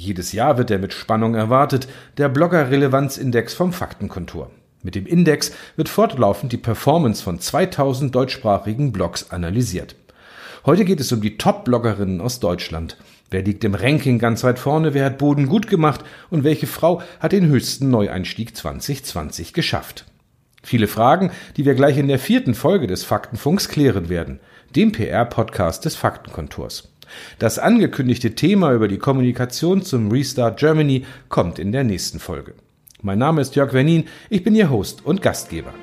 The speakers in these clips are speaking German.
Jedes Jahr wird er mit Spannung erwartet, der Blogger-Relevanz-Index vom Faktenkontor. Mit dem Index wird fortlaufend die Performance von 2000 deutschsprachigen Blogs analysiert. Heute geht es um die Top-Bloggerinnen aus Deutschland. Wer liegt im Ranking ganz weit vorne, wer hat Boden gut gemacht und welche Frau hat den höchsten Neueinstieg 2020 geschafft? Viele Fragen, die wir gleich in der 4. Folge des Faktenfunks klären werden, dem PR-Podcast des Faktenkontors. Das angekündigte Thema über die Kommunikation zum Restart Germany kommt in der nächsten Folge. Mein Name ist Jörg Wernin, ich bin Ihr Host und Gastgeber.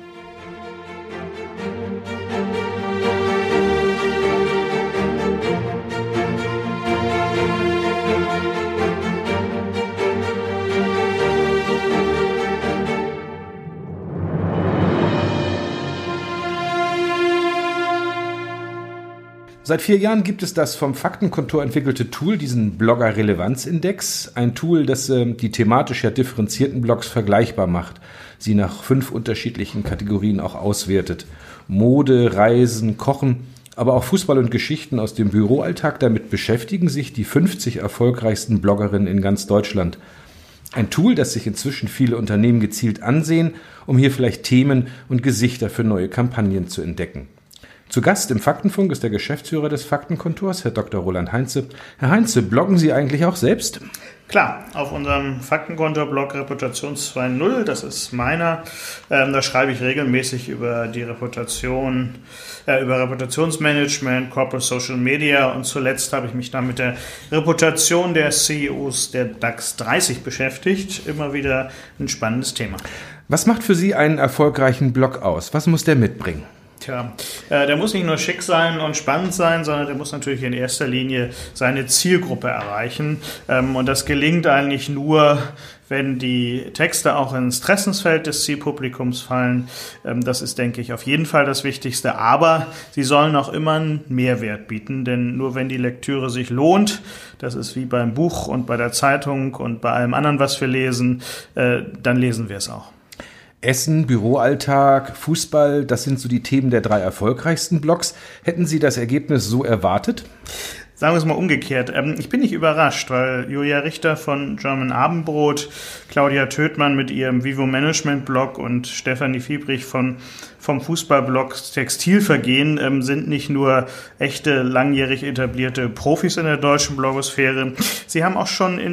Seit 4 Jahren gibt es das vom Faktenkontor entwickelte Tool, diesen Blogger-Relevanz-Index. Ein Tool, das die thematisch ja differenzierten Blogs vergleichbar macht, sie nach 5 unterschiedlichen Kategorien auch auswertet. Mode, Reisen, Kochen, aber auch Fußball und Geschichten aus dem Büroalltag. Damit beschäftigen sich die 50 erfolgreichsten Bloggerinnen in ganz Deutschland. Ein Tool, das sich inzwischen viele Unternehmen gezielt ansehen, um hier vielleicht Themen und Gesichter für neue Kampagnen zu entdecken. Zu Gast im Faktenfunk ist der Geschäftsführer des Faktenkontors, Herr Dr. Roland Heinze. Herr Heinze, bloggen Sie eigentlich auch selbst? Klar, auf unserem Faktenkontor-Blog Reputation 2.0, das ist meiner, da schreibe ich regelmäßig über die Reputation, über Reputationsmanagement, Corporate Social Media und zuletzt habe ich mich dann mit der Reputation der CEOs der DAX 30 beschäftigt. Immer wieder ein spannendes Thema. Was macht für Sie einen erfolgreichen Blog aus? Was muss der mitbringen? Tja, der muss nicht nur schick sein und spannend sein, sondern der muss natürlich in erster Linie seine Zielgruppe erreichen. Und das gelingt eigentlich nur, wenn die Texte auch ins Interessensfeld des Zielpublikums fallen. Das ist, denke ich, auf jeden Fall das Wichtigste. Aber sie sollen auch immer einen Mehrwert bieten, denn nur wenn die Lektüre sich lohnt, das ist wie beim Buch und bei der Zeitung und bei allem anderen, was wir lesen, dann lesen wir es auch. Essen, Büroalltag, Fußball, das sind so die Themen der 3 erfolgreichsten Blogs. Hätten Sie das Ergebnis so erwartet? Sagen wir es mal umgekehrt. Ich bin nicht überrascht, weil Julia Richter von German Abendbrot, Claudia Töthmann mit ihrem Vivo Management Blog und Stefanie Fiebrich vom Fußballblog Textilvergehen sind nicht nur echte, langjährig etablierte Profis in der deutschen Blogosphäre. Sie haben auch schon in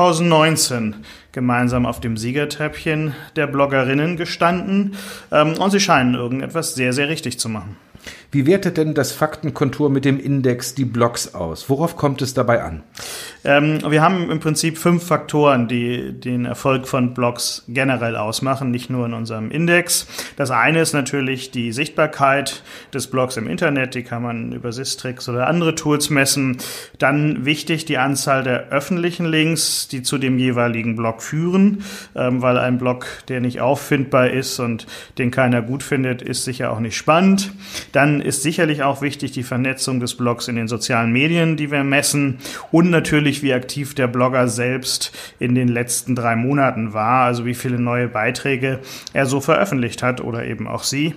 2019 gemeinsam auf dem Siegertreppchen der Bloggerinnen gestanden und sie scheinen irgendetwas sehr, sehr richtig zu machen. Wie wertet denn das Faktenkontor mit dem Index die Blogs aus? Worauf kommt es dabei an? Wir haben im Prinzip 5 Faktoren, die den Erfolg von Blogs generell ausmachen, nicht nur in unserem Index. Das eine ist natürlich die Sichtbarkeit des Blogs im Internet, die kann man über Sistrix oder andere Tools messen. Dann wichtig die Anzahl der öffentlichen Links, die zu dem jeweiligen Blog führen, weil ein Blog, der nicht auffindbar ist und den keiner gut findet, ist sicher auch nicht spannend. Dann ist sicherlich auch wichtig die Vernetzung des Blogs in den sozialen Medien, die wir messen und natürlich, wie aktiv der Blogger selbst in den letzten 3 Monaten war, also wie viele neue Beiträge er so veröffentlicht hat oder eben auch sie.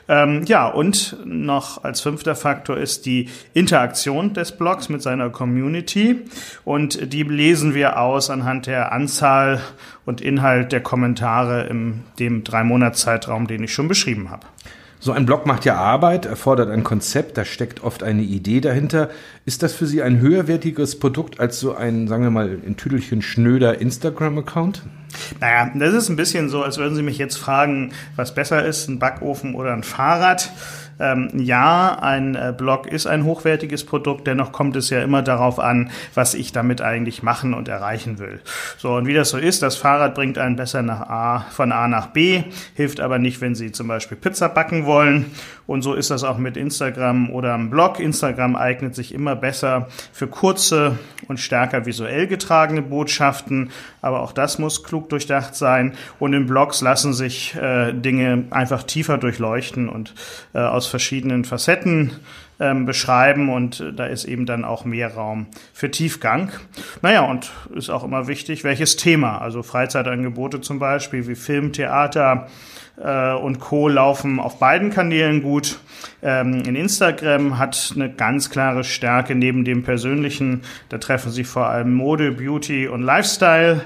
Und noch als 5. Faktor ist die Interaktion des Blogs mit seiner Community und die lesen wir aus anhand der Anzahl und Inhalt der Kommentare in dem 3-Monats-Zeitraum, den ich schon beschrieben habe. So ein Blog macht ja Arbeit, erfordert ein Konzept, da steckt oft eine Idee dahinter. Ist das für Sie ein höherwertiges Produkt als so ein, sagen wir mal, in Tüdelchen schnöder Instagram-Account? Naja, das ist ein bisschen so, als würden Sie mich jetzt fragen, was besser ist, ein Backofen oder ein Fahrrad. Ja, ein Blog ist ein hochwertiges Produkt, dennoch kommt es ja immer darauf an, was ich damit eigentlich machen und erreichen will. So, und wie das so ist, das Fahrrad bringt einen besser von A nach B, hilft aber nicht, wenn Sie zum Beispiel Pizza backen wollen. Und so ist das auch mit Instagram oder einem Blog. Instagram eignet sich immer besser für kurze und stärker visuell getragene Botschaften, aber auch das muss klug durchdacht sein. Und in Blogs lassen sich Dinge einfach tiefer durchleuchten und aus aus verschiedenen Facetten beschreiben und da ist eben dann auch mehr Raum für Tiefgang. Naja, und ist auch immer wichtig, welches Thema, also Freizeitangebote zum Beispiel wie Film, Theater und Co. laufen auf beiden Kanälen gut. In Instagram hat eine ganz klare Stärke neben dem Persönlichen, da treffen sich vor allem Mode, Beauty und Lifestyle.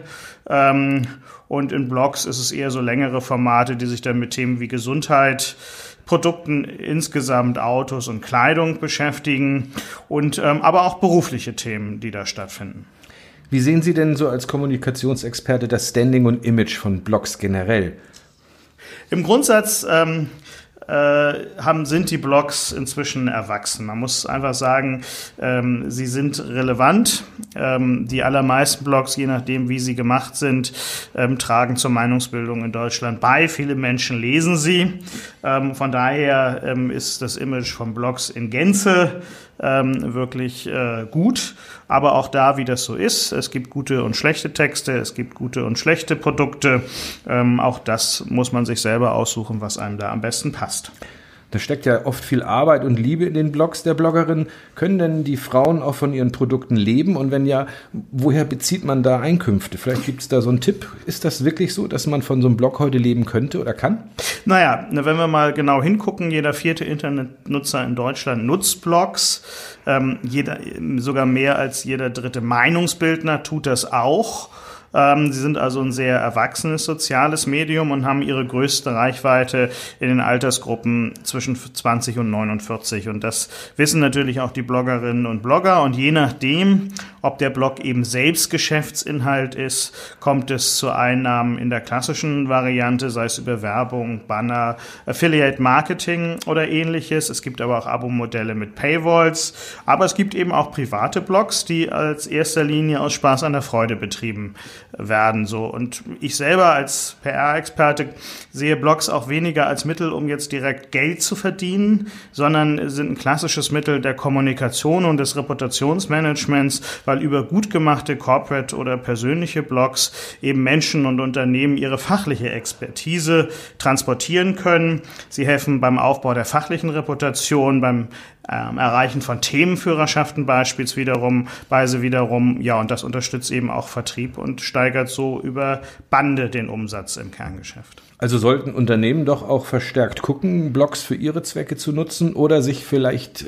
Und in Blogs ist es eher so längere Formate, die sich dann mit Themen wie Gesundheit, Produkten insgesamt, Autos und Kleidung beschäftigen und aber auch berufliche Themen, die da stattfinden. Wie sehen Sie denn so als Kommunikationsexperte das Standing und Image von Blogs generell? Im Grundsatz sind die Blogs inzwischen erwachsen. Man muss einfach sagen, sie sind relevant. Die allermeisten Blogs, je nachdem, wie sie gemacht sind, tragen zur Meinungsbildung in Deutschland bei. Viele Menschen lesen sie. Von daher ist das Image von Blogs in Gänze wirklich gut. Aber auch da, wie das so ist, es gibt gute und schlechte Texte, es gibt gute und schlechte Produkte. Auch das muss man sich selber aussuchen, was einem da am besten passt. Da steckt ja oft viel Arbeit und Liebe in den Blogs der Bloggerin. Können denn die Frauen auch von ihren Produkten leben? Und wenn ja, woher bezieht man da Einkünfte? Vielleicht gibt es da so einen Tipp. Ist das wirklich so, dass man von so einem Blog heute leben könnte oder kann? Naja, wenn wir mal genau hingucken, jeder 4. Internetnutzer in Deutschland nutzt Blogs. Sogar mehr als jeder 3. Meinungsbildner tut das auch. Sie sind also ein sehr erwachsenes soziales Medium und haben ihre größte Reichweite in den Altersgruppen zwischen 20 und 49. Und das wissen natürlich auch die Bloggerinnen und Blogger. Und je nachdem, ob der Blog eben selbst Geschäftsinhalt ist, kommt es zu Einnahmen in der klassischen Variante, sei es über Werbung, Banner, Affiliate Marketing oder ähnliches. Es gibt aber auch Abo-Modelle mit Paywalls. Aber es gibt eben auch private Blogs, die als erster Linie aus Spaß an der Freude betrieben werden. So. Und ich selber als PR-Experte sehe Blogs auch weniger als Mittel, um jetzt direkt Geld zu verdienen, sondern sind ein klassisches Mittel der Kommunikation und des Reputationsmanagements, weil über gut gemachte Corporate oder persönliche Blogs eben Menschen und Unternehmen ihre fachliche Expertise transportieren können. Sie helfen beim Aufbau der fachlichen Reputation, beim Erreichen von Themenführerschaften beispielsweise wiederum, ja, und das unterstützt eben auch Vertrieb und steigert so über Bande den Umsatz im Kerngeschäft. Also sollten Unternehmen doch auch verstärkt gucken, Blogs für ihre Zwecke zu nutzen oder sich vielleicht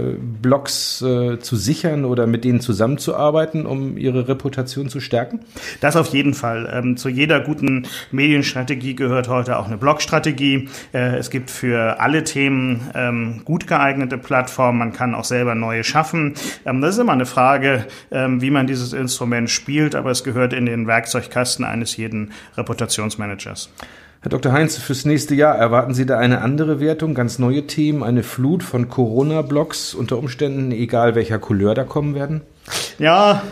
Blogs zu sichern oder mit denen zusammenzuarbeiten, um ihre Reputation zu stärken? Das auf jeden Fall. Zu jeder guten Medienstrategie gehört heute auch eine Blogstrategie. Es gibt für alle Themen gut geeignete Plattformen. Man kann auch selber neue schaffen. Das ist immer eine Frage, wie man dieses Instrument spielt, aber es gehört in den Werkzeugkasten eines jeden Reputationsmanagers. Herr Dr. Heinz, fürs nächste Jahr erwarten Sie da eine andere Wertung, ganz neue Themen, eine Flut von Corona-Blogs, unter Umständen egal welcher Couleur da kommen werden? Ja,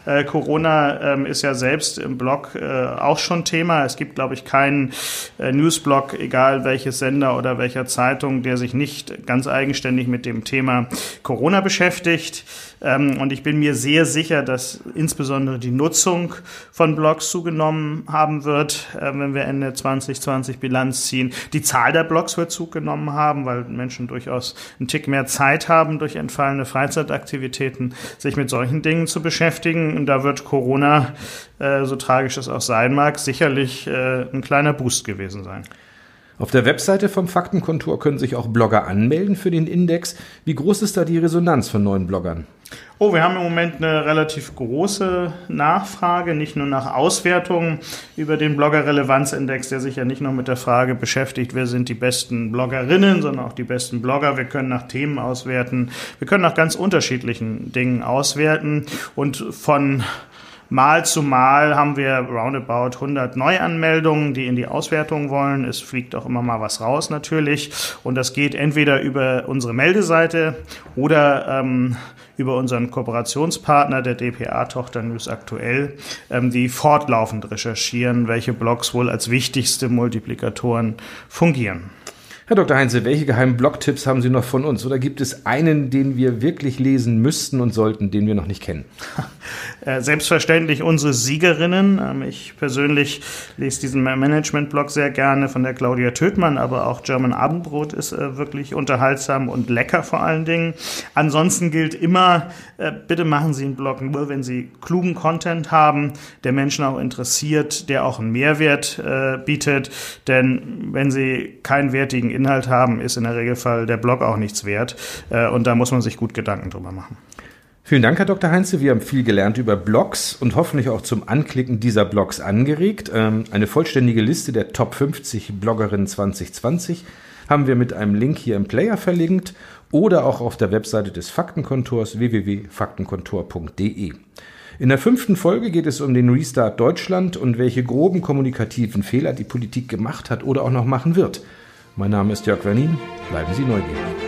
Corona ist ja selbst im Blog auch schon Thema. Es gibt, glaube ich, keinen Newsblog, egal welches Sender oder welcher Zeitung, der sich nicht ganz eigenständig mit dem Thema Corona beschäftigt. Und ich bin mir sehr sicher, dass insbesondere die Nutzung von Blogs zugenommen haben wird, wenn wir Ende 2020 Bilanz ziehen. Die Zahl der Blogs wird zugenommen haben, weil Menschen durchaus einen Tick mehr Zeit haben, durch entfallene Freizeitaktivitäten sich mit solchen Dingen zu beschäftigen. Und da wird Corona, so tragisch es auch sein mag, sicherlich ein kleiner Boost gewesen sein. Auf der Webseite vom Faktenkontor können sich auch Blogger anmelden für den Index. Wie groß ist da die Resonanz von neuen Bloggern? Wir haben im Moment eine relativ große Nachfrage, nicht nur nach Auswertungen über den Blogger-Relevanz-Index, der sich ja nicht nur mit der Frage beschäftigt, wer sind die besten Bloggerinnen, sondern auch die besten Blogger. Wir können nach Themen auswerten, wir können nach ganz unterschiedlichen Dingen auswerten und von Mal zu Mal haben wir roundabout 100 Neuanmeldungen, die in die Auswertung wollen. Es fliegt auch immer mal was raus natürlich. Und das geht entweder über unsere Meldeseite oder über unseren Kooperationspartner, der dpa-Tochter News Aktuell, die fortlaufend recherchieren, welche Blogs wohl als wichtigste Multiplikatoren fungieren. Herr Dr. Heinze, welche geheimen Blog-Tipps haben Sie noch von uns? Oder gibt es einen, den wir wirklich lesen müssten und sollten, den wir noch nicht kennen? Selbstverständlich unsere Siegerinnen. Ich persönlich lese diesen Management-Blog sehr gerne von der Claudia Töthmann, aber auch German Abendbrot ist wirklich unterhaltsam und lecker vor allen Dingen. Ansonsten gilt immer, bitte machen Sie einen Blog nur, wenn Sie klugen Content haben, der Menschen auch interessiert, der auch einen Mehrwert bietet. Denn wenn Sie keinen wertigen Inhalt haben, ist in der Regelfall der Blog auch nichts wert. Und da muss man sich gut Gedanken drüber machen. Vielen Dank, Herr Dr. Heinze. Wir haben viel gelernt über Blogs und hoffentlich auch zum Anklicken dieser Blogs angeregt. Eine vollständige Liste der Top 50 Bloggerinnen 2020 haben wir mit einem Link hier im Player verlinkt oder auch auf der Webseite des Faktenkontors www.faktenkontor.de. In der 5. Folge geht es um den Restart Deutschland und welche groben kommunikativen Fehler die Politik gemacht hat oder auch noch machen wird. Mein Name ist Jörg Wernin. Bleiben Sie neugierig.